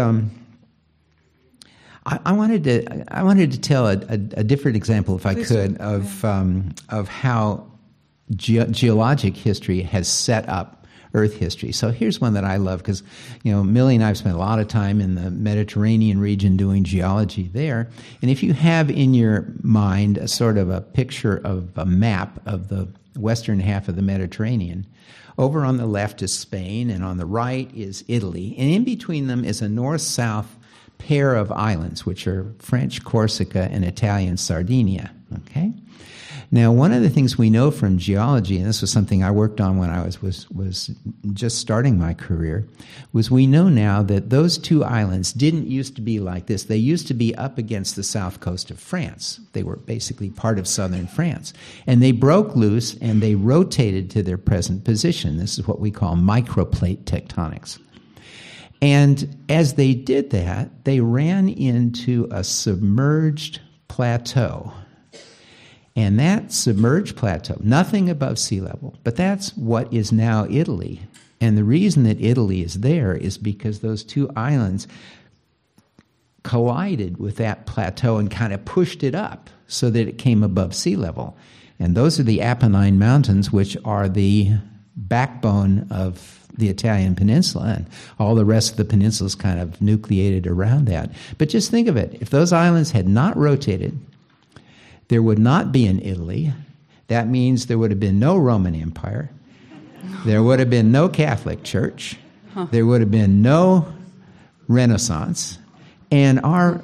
I wanted to tell a different example, if I could, of how geologic history has set up Earth history. So here's one that I love because, Millie and I have spent a lot of time in the Mediterranean region doing geology there. And if you have in your mind a sort of a picture of a map of the western half of the Mediterranean, over on the left is Spain and on the right is Italy. And in between them is a north-south pair of islands, which are French Corsica and Italian Sardinia. Okay? Now, one of the things we know from geology, and this was something I worked on when I was just starting my career, was we know now that those two islands didn't used to be like this. They used to be up against the south coast of France. They were basically part of southern France. And they broke loose and they rotated to their present position. This is what we call microplate tectonics. And as they did that, they ran into a submerged plateau. And that submerged plateau, nothing above sea level, but that's what is now Italy. And the reason that Italy is there is because those two islands collided with that plateau and kind of pushed it up so that it came above sea level. And those are the Apennine Mountains, which are the backbone of the Italian peninsula, and all the rest of the peninsula is kind of nucleated around that. But just think of it. If those islands had not rotated, there would not be an Italy. That means there would have been no Roman Empire. There would have been no Catholic Church. There would have been no Renaissance. And our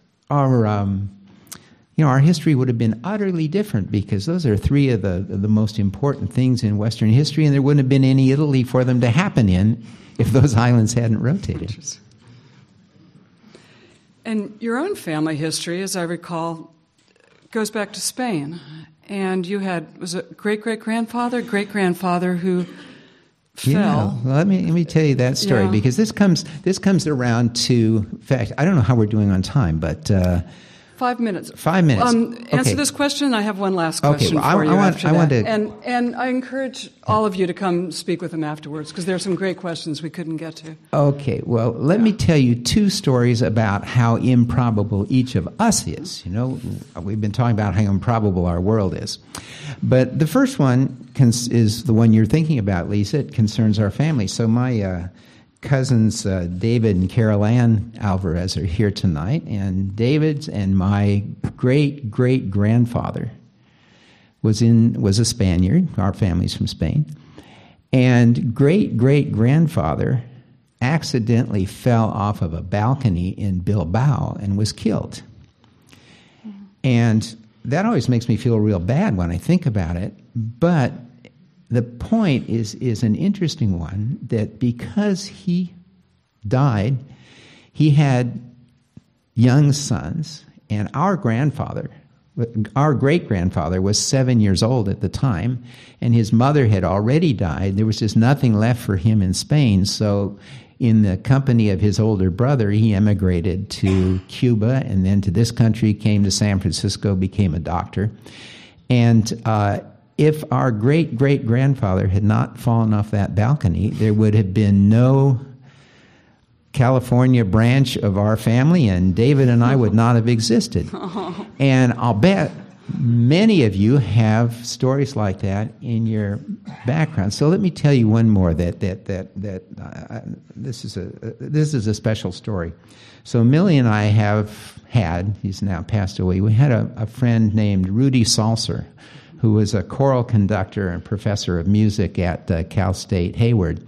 history would have been utterly different because those are three of the most important things in Western history, and there wouldn't have been any Italy for them to happen in if those islands hadn't rotated. And your own family history, as I recall, goes back to Spain. And you had, was it great-great-grandfather who fell? Yeah, well, let me tell you that story because this comes around to, in fact, I don't know how we're doing on time, but 5 minutes. 5 minutes. Answer this question. I have one last question for you after that. And I encourage all of you to come speak with them afterwards because there are some great questions we couldn't get to. Okay. Well, let me tell you two stories about how improbable each of us is. We've been talking about how improbable our world is. But the first one is the one you're thinking about, Lisa. It concerns our family. So my cousins David and Carol Ann Alvarez are here tonight, and David's and my great-great-grandfather was a Spaniard. Our family's from Spain. And great-great-grandfather accidentally fell off of a balcony in Bilbao and was killed. And that always makes me feel real bad when I think about it, but the point is an interesting one, that because he died, he had young sons, and our great-grandfather was 7 years old at the time, and his mother had already died. There was just nothing left for him in Spain, so in the company of his older brother, he emigrated to Cuba and then to this country, came to San Francisco, became a doctor. And if our great-great-grandfather had not fallen off that balcony, there would have been no California branch of our family, and David and I would not have existed. And I'll bet Many of you have stories like that in your background. So let me tell you one more that this is a special story. So Millie and I have had, he's now passed away, we had a friend named Rudy Salser, who was a choral conductor and professor of music at Cal State Hayward.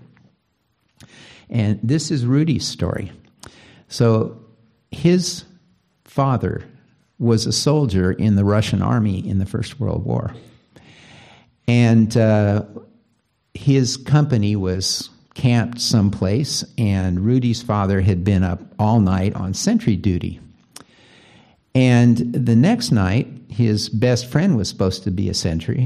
And this is Rudy's story. So his father was a soldier in the Russian army in the First World War. And his company was camped someplace, and Rudy's father had been up all night on sentry duty. And the next night, his best friend was supposed to be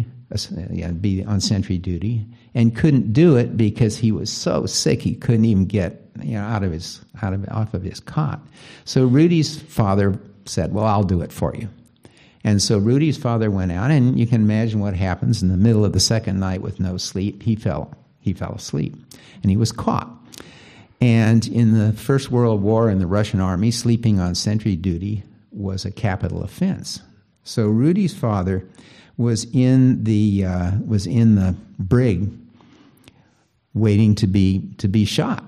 be on sentry duty, and couldn't do it because he was so sick he couldn't even get off of his cot. So Rudy's father said, well, I'll do it for you. And so Rudy's father went out, and you can imagine what happens in the middle of the second night with no sleep. He fell asleep, and he was caught. And in the First World War in the Russian army, sleeping on sentry duty was a capital offense. So Rudy's father was in the brig waiting to be shot.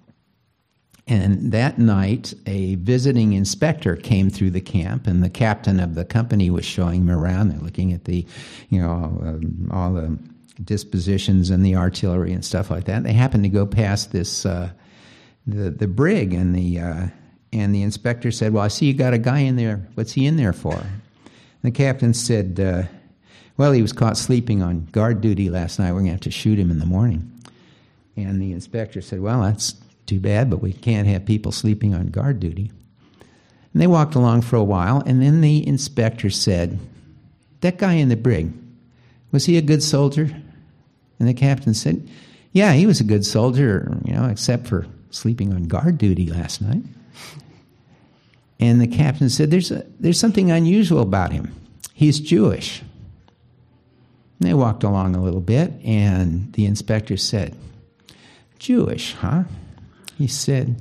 And that night, a visiting inspector came through the camp, and the captain of the company was showing him around. They're looking at the, all the dispositions and the artillery and stuff like that. They happened to go past this the brig, and the inspector said, "Well, I see you got a guy in there. What's he in there for?" And the captain said, "Well, he was caught sleeping on guard duty last night. We're going to have to shoot him in the morning." And the inspector said, "Well, that's too bad, but we can't have people sleeping on guard duty." And they walked along for a while, and then the inspector said, "That guy in the brig, was he a good soldier?" And the captain said, "Yeah, he was a good soldier, except for sleeping on guard duty last night." And the captain said, there's something unusual about him. He's Jewish." And they walked along a little bit, and the inspector said, "Jewish, huh?" He said,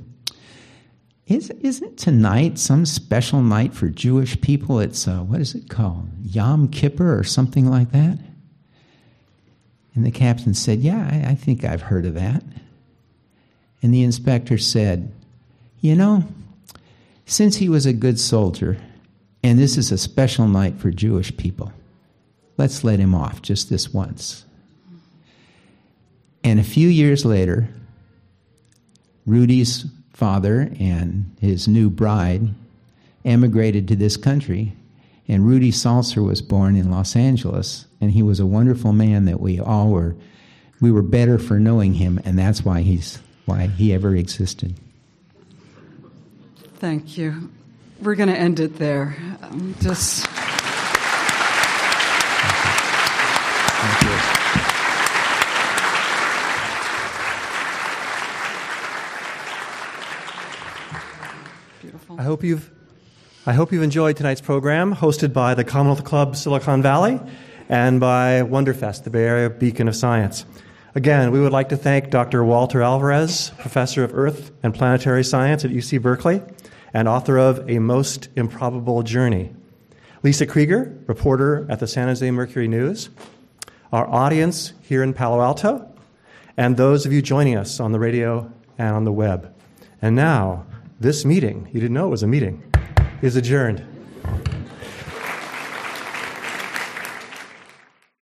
Isn't tonight some special night for Jewish people? It's, what is it called? Yom Kippur or something like that?" And the captain said, "Yeah, I think I've heard of that." And the inspector said, "Since he was a good soldier, and this is a special night for Jewish people, let's let him off just this once." And a few years later, Rudy's father and his new bride emigrated to this country, and Rudy Salser was born in Los Angeles, and he was a wonderful man that we were better for knowing him, and that's why he ever existed. Thank you. We're going to end it there. Thank you. Beautiful. I hope you've enjoyed tonight's program, hosted by the Commonwealth Club Silicon Valley and by Wonderfest, the Bay Area Beacon of Science. Again, we would like to thank Dr. Walter Alvarez, Professor of Earth and Planetary Science at UC Berkeley and author of A Most Improbable Journey. Lisa Krieger, reporter at the San Jose Mercury News. Our audience here in Palo Alto, and those of you joining us on the radio and on the web. And now, this meeting, you didn't know it was a meeting, is adjourned.